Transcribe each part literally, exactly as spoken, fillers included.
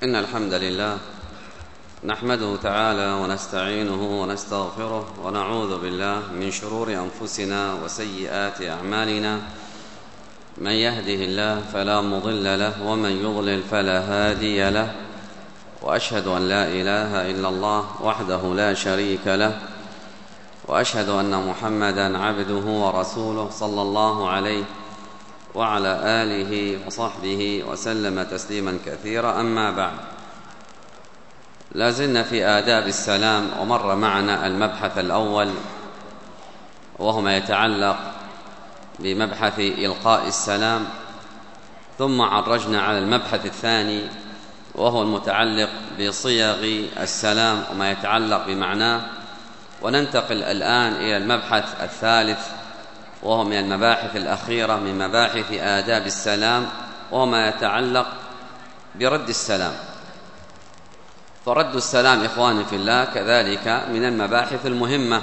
إن الحمد لله نحمده تعالى ونستعينه ونستغفره ونعوذ بالله من شرور أنفسنا وسيئات أعمالنا. من يهده الله فلا مضل له ومن يضلل فلا هادي له، وأشهد أن لا إله إلا الله وحده لا شريك له، وأشهد أن محمدًا عبده ورسوله صلى الله عليه وعلى آله وصحبه وسلم تسليما كثيرا. أما بعد، لازلنا في آداب السلام، ومر معنا المبحث الأول وهو ما يتعلق بمبحث إلقاء السلام، ثم عرجنا على المبحث الثاني وهو المتعلق بصيغ السلام وما يتعلق بمعناه، وننتقل الآن إلى المبحث الثالث وهو من المباحث الأخيرة من مباحث آداب السلام، وهو ما يتعلق برد السلام. فرد السلام إخواني في الله كذلك من المباحث المهمة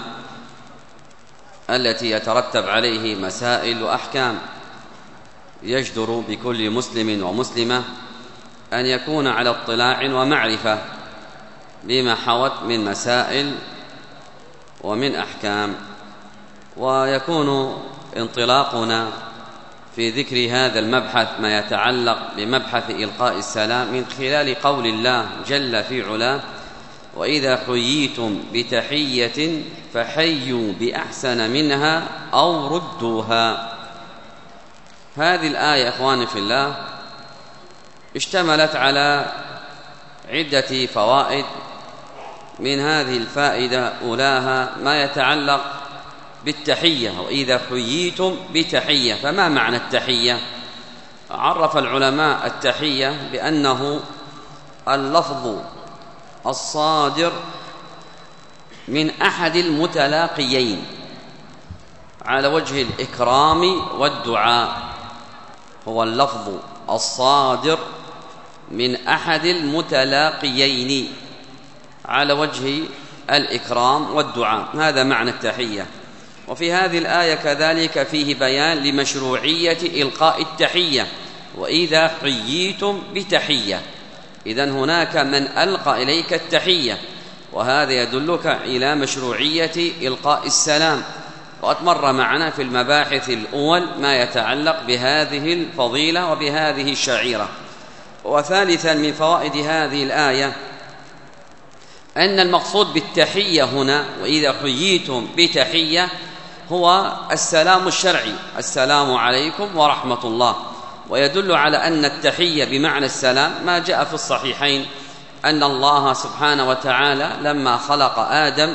التي يترتب عليه مسائل وأحكام، يجدر بكل مسلم ومسلمة أن يكون على اطلاع ومعرفة بما حوت من مسائل ومن أحكام. ويكون انطلاقنا في ذكر هذا المبحث ما يتعلق بمبحث إلقاء السلام من خلال قول الله جل في علاه: وإذا حييتم بتحية فحيوا بأحسن منها أو ردوها. هذه الآية إخواني في الله اشتملت على عدة فوائد. من هذه الفائدة أولاها ما يتعلق بالتحية، وإذا حييتم بتحية. فما معنى التحية؟ عرف العلماء التحية بأنه اللفظ الصادر من أحد المتلاقيين على وجه الإكرام والدعاء. هو اللفظ الصادر من أحد المتلاقيين على وجه الإكرام والدعاء، هذا معنى التحية. وفي هذه الآية كذلك فيه بيان لمشروعية إلقاء التحية، وإذا حييتم بتحية. إذن هناك من ألقى إليك التحية، وهذا يدلك إلى مشروعية إلقاء السلام. وقد مر معنا في المباحث الأول ما يتعلق بهذه الفضيلة وبهذه الشعيرة. وثالثا من فوائد هذه الآية أن المقصود بالتحية هنا وإذا حييتم بتحية هو السلام الشرعي: السلام عليكم ورحمة الله. ويدل على أن التحية بمعنى السلام ما جاء في الصحيحين أن الله سبحانه وتعالى لما خلق آدم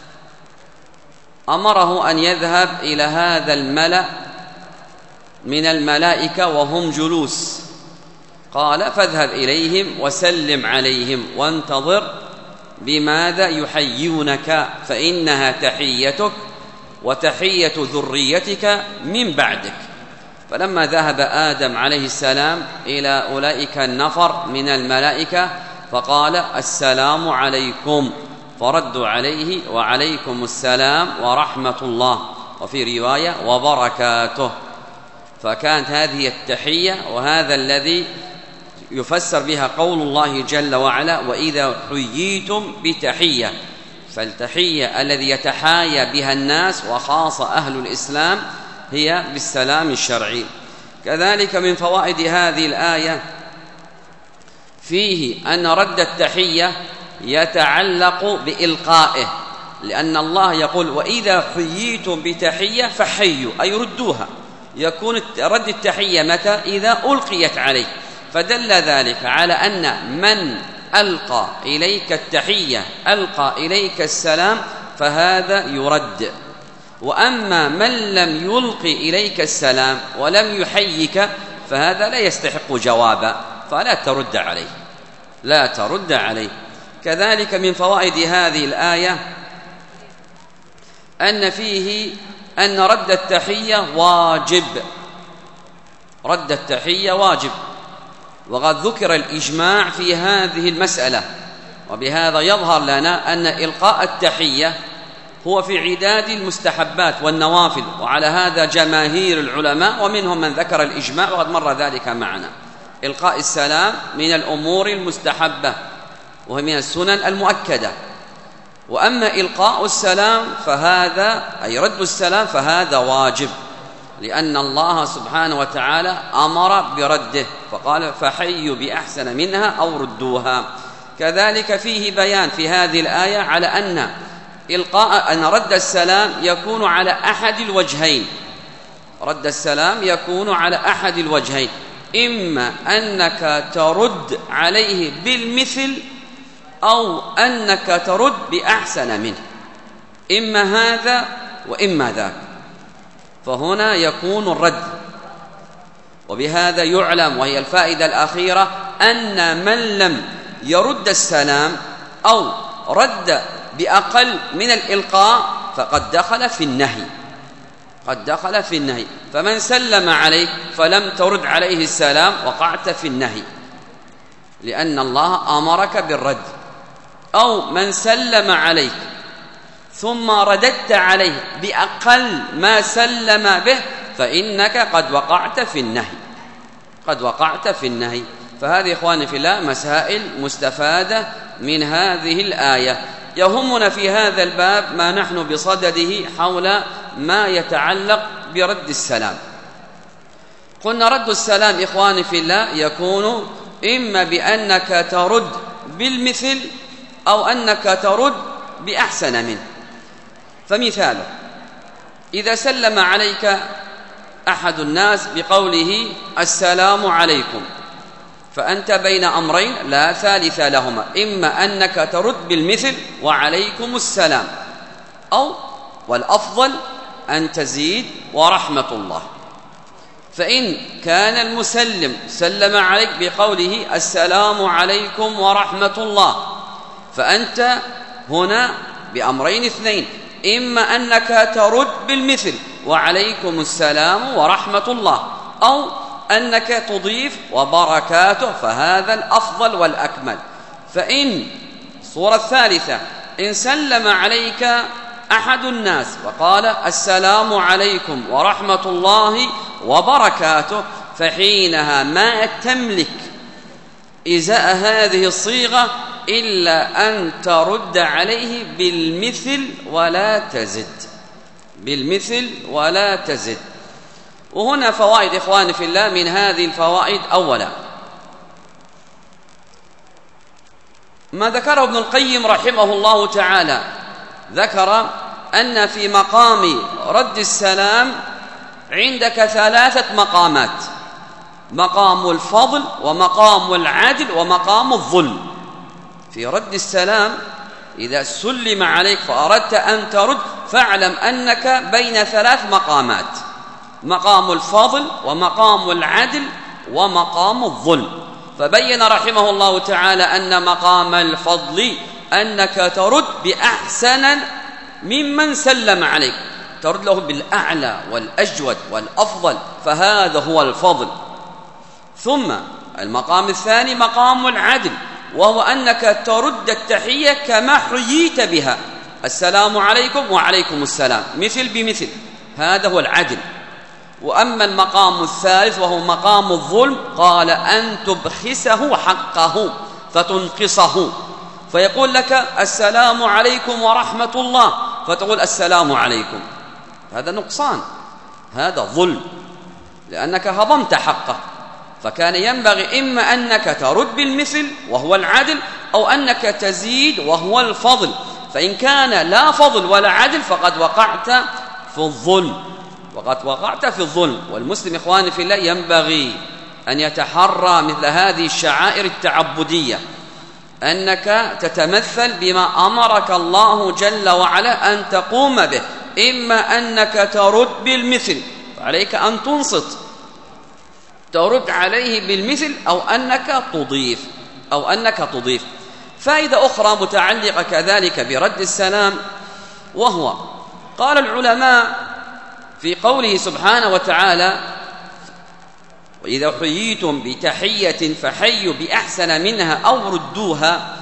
أمره أن يذهب إلى هذا الملأ من الملائكة وهم جلوس، قال: فاذهب إليهم وسلم عليهم وانتظر بماذا يحيونك، فإنها تحيتك وتحية ذريتك من بعدك. فلما ذهب آدم عليه السلام إلى أولئك النفر من الملائكة فقال: السلام عليكم، فردوا عليه: وعليكم السلام ورحمة الله، وفي رواية: وبركاته. فكانت هذه التحية، وهذا الذي يفسر بها قول الله جل وعلا: وإذا حييتم بتحية. فالتحية الذي يتحايا بها الناس وخاصة أهل الإسلام هي بالسلام الشرعي. كذلك من فوائد هذه الآية فيه أن رد التحية يتعلق بإلقائه، لأن الله يقول: وإذا حييتم بتحية فحيوا، أي ردوها. يكون رد التحية متى؟ إذا ألقيت عليك. فدل ذلك على أن من ألقى إليك التحية ألقى إليك السلام فهذا يرد. وأما من لم يلقي إليك السلام ولم يحيك فهذا لا يستحق جوابا، فلا ترد عليه، لا ترد عليه. كذلك من فوائد هذه الآية أن فيه أن رد التحية واجب، رد التحية واجب. وقد ذكر الإجماع في هذه المسألة، وبهذا يظهر لنا أن إلقاء التحية هو في عداد المستحبات والنوافل، وعلى هذا جماهير العلماء، ومنهم من ذكر الإجماع وقد مر ذلك معنا. إلقاء السلام من الأمور المستحبة وهي من السنن المؤكدة. وأما إلقاء السلام فهذا أي رد السلام فهذا واجب، لأن الله سبحانه وتعالى أمر برده فقال فحيوا بأحسن منها أو ردوها. كذلك فيه بيان في هذه الآية على أن إلقاء أن رد السلام يكون على أحد الوجهين. رد السلام يكون على أحد الوجهين، إما أنك ترد عليه بالمثل أو أنك ترد بأحسن منه، إما هذا وإما ذاك، فهنا يكون الرد. وبهذا يعلم، وهي الفائدة الأخيرة، أن من لم يرد السلام أو رد بأقل من الإلقاء فقد دخل في النهي، قد دخل في النهي. فمن سلم عليك فلم ترد عليه السلام وقعت في النهي، لأن الله أمرك بالرد. أو من سلم عليك ثم رددت عليه بأقل ما سلم به فإنك قد وقعت في النهي، قد وقعت في النهي. فهذه إخواني في الله مسائل مستفادة من هذه الآية. يهمنا في هذا الباب ما نحن بصدده حول ما يتعلق برد السلام. قلنا رد السلام إخواني في الله يكون إما بأنك ترد بالمثل أو أنك ترد بأحسن منه. فمثاله إذا سلم عليك أحد الناس بقوله السلام عليكم، فأنت بين أمرين لا ثالث لهما، إما أنك ترد بالمثل وعليكم السلام، أو والأفضل أن تزيد ورحمة الله. فإن كان المسلم سلم عليك بقوله السلام عليكم ورحمة الله، فأنت هنا بأمرين اثنين، إما أنك ترد بالمثل وعليكم السلام ورحمة الله، أو أنك تضيف وبركاته، فهذا الأفضل والأكمل. فإن الصورة الثالثة إن سلم عليك أحد الناس وقال السلام عليكم ورحمة الله وبركاته، فحينها ما تملك إزاء هذه الصيغة إلا أن ترد عليه بالمثل ولا تزد، بالمثل ولا تزد. وهنا فوائد إخواني في الله. من هذه الفوائد أولا ما ذكره ابن القيم رحمه الله تعالى، ذكر أن في مقام رد السلام عندك ثلاثة مقامات: مقام الفضل ومقام العدل ومقام الظلم. في رد السلام إذا سلم عليك فأردت أن ترد فاعلم أنك بين ثلاث مقامات: مقام الفضل ومقام العدل ومقام الظلم. فبين رحمه الله تعالى أن مقام الفضل أنك ترد بأحسن ممن سلم عليك، ترد له بالأعلى والأجود والأفضل، فهذا هو الفضل. ثم المقام الثاني مقام العدل، وهو أنك ترد التحية كما حييت بها، السلام عليكم وعليكم السلام، مثل بمثل، هذا هو العدل. وأما المقام الثالث وهو مقام الظلم، قال أن تبخسه حقه فتنقصه، فيقول لك السلام عليكم ورحمة الله فتقول السلام عليكم، هذا نقصان، هذا ظلم، لأنك هضمت حقه. فكان ينبغي إما أنك ترد بالمثل وهو العدل، أو أنك تزيد وهو الفضل. فإن كان لا فضل ولا عدل فقد وقعت في الظلم، وقد وقعت في الظلم. والمسلم إخواني في الله ينبغي أن يتحرى مثل هذه الشعائر التعبدية، أنك تتمثل بما أمرك الله جل وعلا أن تقوم به، إما أنك ترد بالمثل فعليك أن تنصت ترد عليه بالمثل، أو أنك تضيف أو أنك تضيف. فائدة أخرى متعلقة كذلك برد السلام، وهو قال العلماء في قوله سبحانه وتعالى وإذا حييتم بتحية فحيوا بأحسن منها أو ردوها،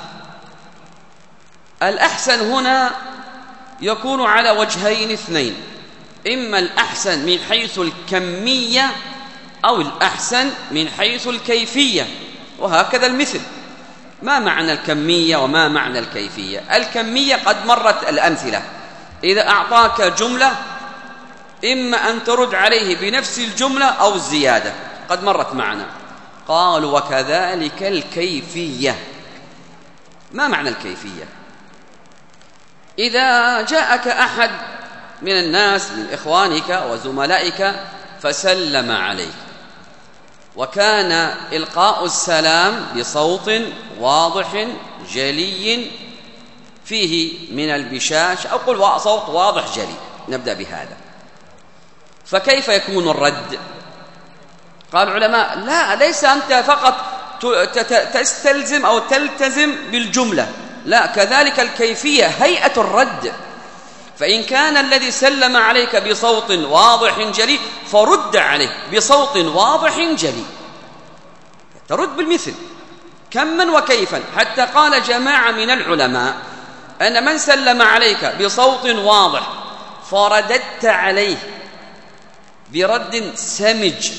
الأحسن هنا يكون على وجهين اثنين: إما الأحسن من حيث الكمية أو الأحسن من حيث الكيفية، وهكذا المثل. ما معنى الكمية وما معنى الكيفية؟ الكمية قد مرت الأمثلة، إذا أعطاك جملة إما أن ترد عليه بنفس الجملة أو الزيادة، قد مرت معنا. قالوا وكذلك الكيفية. ما معنى الكيفية؟ إذا جاءك أحد من الناس من إخوانك وزملائك فسلم عليك، وكان إلقاء السلام بصوت واضح جلي فيه من البشاش، أو قل صوت واضح جلي، نبدأ بهذا، فكيف يكون الرد؟ قال العلماء لا، ليس أنت فقط تستلزم أو تلتزم بالجملة، لا، كذلك الكيفية، هيئة الرد. فإن كان الذي سلم عليك بصوت واضح جلي فرد عليه بصوت واضح جلي، ترد بالمثل كما وكيفا. حتى قال جماعة من العلماء أن من سلم عليك بصوت واضح فرددت عليه برد سمج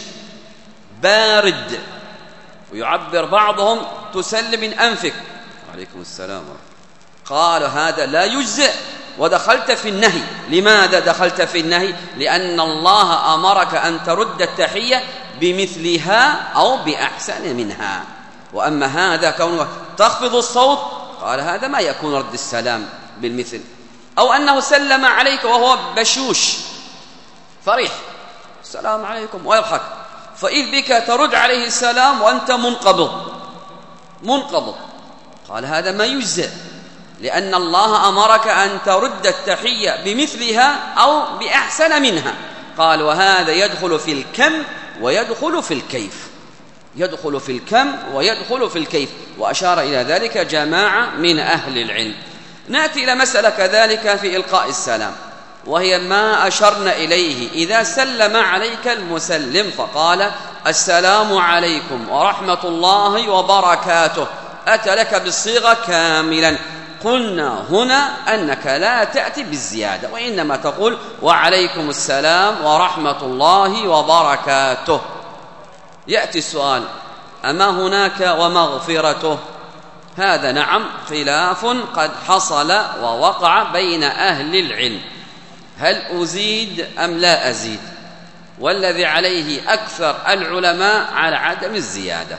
بارد، ويعبر بعضهم تسلم من أنفك، عليكم السلام، قال هذا لا يجزئ ودخلت في النهي. لماذا دخلت في النهي؟ لأن الله أمرك أن ترد التحية بمثلها أو بأحسن منها. وأما هذا كونه تخفض الصوت، قال هذا ما يكون رد السلام بالمثل. أو أنه سلم عليك وهو بشوش فرح، السلام عليكم، ويضحك، فإذ بك ترد عليه السلام وأنت منقبض منقبض، قال هذا ما يجزئ، لأن الله أمرك أن ترد التحية بمثلها أو بأحسن منها. قال وهذا يدخل في الكم ويدخل في الكيف، يدخل في الكم ويدخل في الكيف، وأشار إلى ذلك جماعة من أهل العلم. نأتي إلى مسألة كذلك في إلقاء السلام، وهي ما أشرنا إليه. إذا سلم عليك المسلم فقال السلام عليكم ورحمة الله وبركاته، أتى لك بالصيغة كاملا، قلنا هنا أنك لا تأتي بالزيادة، وإنما تقول وعليكم السلام ورحمة الله وبركاته. يأتي السؤال: أما هناك ومغفرته؟ هذا نعم خلاف قد حصل ووقع بين أهل العلم، هل أزيد أم لا أزيد؟ والذي عليه أكثر العلماء على عدم الزيادة،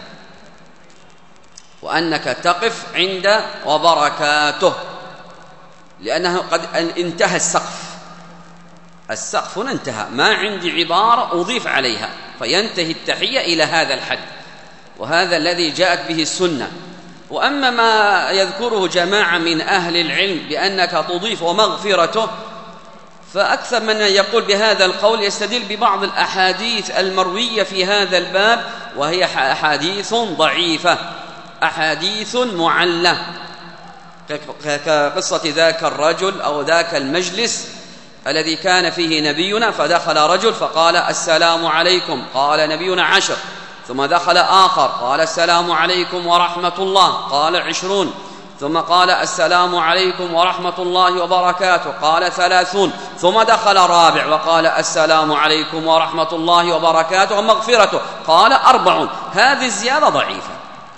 وأنك تقف عند وبركاته، لأنه قد انتهى السقف، السقف انتهى، ما عندي عبارة أضيف عليها، فينتهي التحية إلى هذا الحد، وهذا الذي جاءت به السنة. وأما ما يذكره جماعة من أهل العلم بأنك تضيف ومغفرته، فأكثر من يقول بهذا القول يستدل ببعض الأحاديث المروية في هذا الباب، وهي أحاديث ضعيفة، أحاديث معلة، كقصة ذاك الرجل أو ذاك المجلس الذي كان فيه نبينا، فدخل رجل فقال السلام عليكم، قال نبينا عشر، ثم دخل آخر قال السلام عليكم ورحمة الله، قال عشرون، ثم قال السلام عليكم ورحمة الله وبركاته، قال ثلاثون، ثم دخل رابع وقال السلام عليكم ورحمة الله وبركاته ومغفرته، قال أربعون. هذه الزيادة ضعيفة،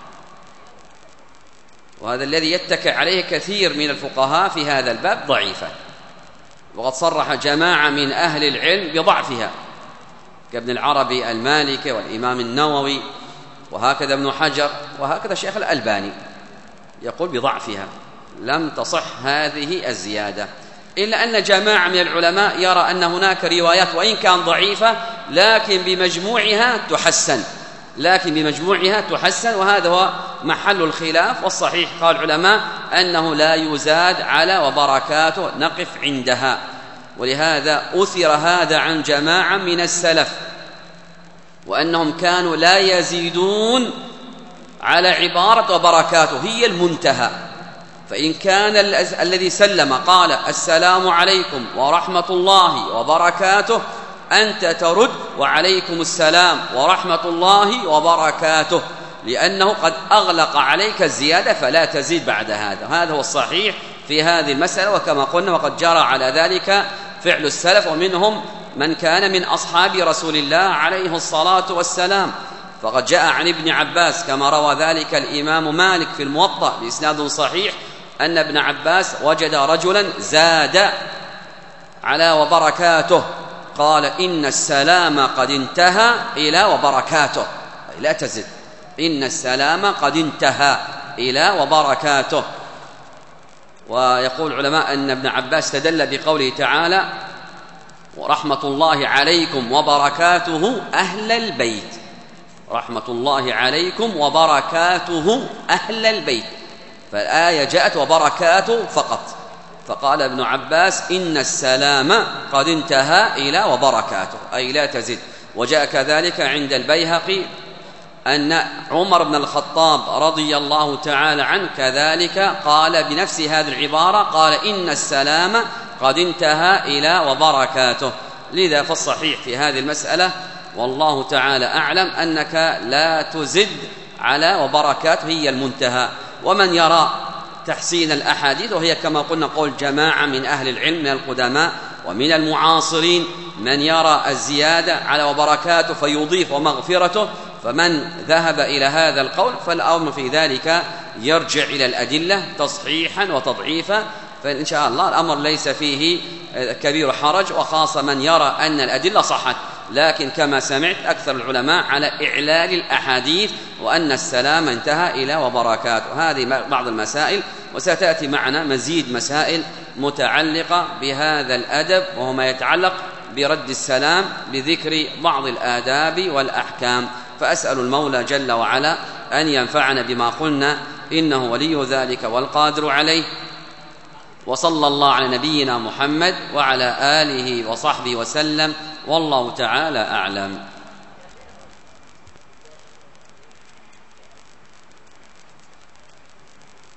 وهذا الذي يتكئ عليه كثير من الفقهاء في هذا الباب، ضعيفة، وقد صرح جماعة من أهل العلم بضعفها كابن العربي المالكي والإمام النووي، وهكذا ابن حجر، وهكذا شيخ الألباني يقول بضعفها، لم تصح هذه الزيادة. إلا أن جماعة من العلماء يرى أن هناك روايات وإن كان ضعيفة لكن بمجموعها تحسن، لكن بمجموعها تحسن، وهذا هو محل الخلاف. والصحيح قال العلماء أنه لا يزاد على وبركاته، نقف عندها. ولهذا أثر هذا عن جماعة من السلف، وأنهم كانوا لا يزيدون على عبارة وبركاته، هي المنتهى. فإن كان الذي سلم قال السلام عليكم ورحمة الله وبركاته، أنت ترد وعليكم السلام ورحمة الله وبركاته، لأنه قد أغلق عليك الزيادة فلا تزيد بعد هذا. هذا هو الصحيح في هذه المسألة، وكما قلنا وقد جرى على ذلك فعل السلف، ومنهم من كان من أصحاب رسول الله عليه الصلاة والسلام. فقد جاء عن ابن عباس كما روى ذلك الإمام مالك في الموطأ بإسناد صحيح أن ابن عباس وجد رجلا زاد على وبركاته، قال إن السلام قد انتهى إلى وبركاته، لا تزد، إن السلام قد انتهى إلى وبركاته. ويقول العلماء أن ابن عباس استدل بقوله تعالى ورحمة الله عليكم وبركاته أهل البيت، رحمة الله عليكم وبركاته أهل البيت، فالآية جاءت وبركاته فقط، فقال ابن عباس إن السلام قد انتهى إلى وبركاته أي لا تزد. وجاء كذلك عند البيهقي أن عمر بن الخطاب رضي الله تعالى عنه كذلك قال بنفس هذه العبارة، قال إن السلام قد انتهى إلى وبركاته. لذا فالصحيح في هذه المسألة والله تعالى أعلم أنك لا تزد على وبركاته هي المنتهى. ومن يرى تحسين الأحاديث، وهي كما قلنا قول جماعة من أهل العلم من القدماء ومن المعاصرين، من يرى الزيادة على وبركاته فيضيف ومغفرته، فمن ذهب إلى هذا القول فالأمر في ذلك يرجع إلى الأدلة تصحيحا وتضعيفا، فإن شاء الله الأمر ليس فيه كبير حرج، وخاصة من يرى أن الأدلة صحت. لكن كما سمعت أكثر العلماء على إعلال الأحاديث وأن السلام انتهى إلى وبركاته. هذه بعض المسائل، وستأتي معنا مزيد مسائل متعلقة بهذا الأدب، وهو ما يتعلق برد السلام بذكر بعض الآداب والأحكام. فأسأل المولى جل وعلا أن ينفعنا بما قلنا، إنه ولي ذلك والقادر عليه. وصلى الله على نبينا محمد وعلى آله وصحبه وسلم، والله تعالى أعلم.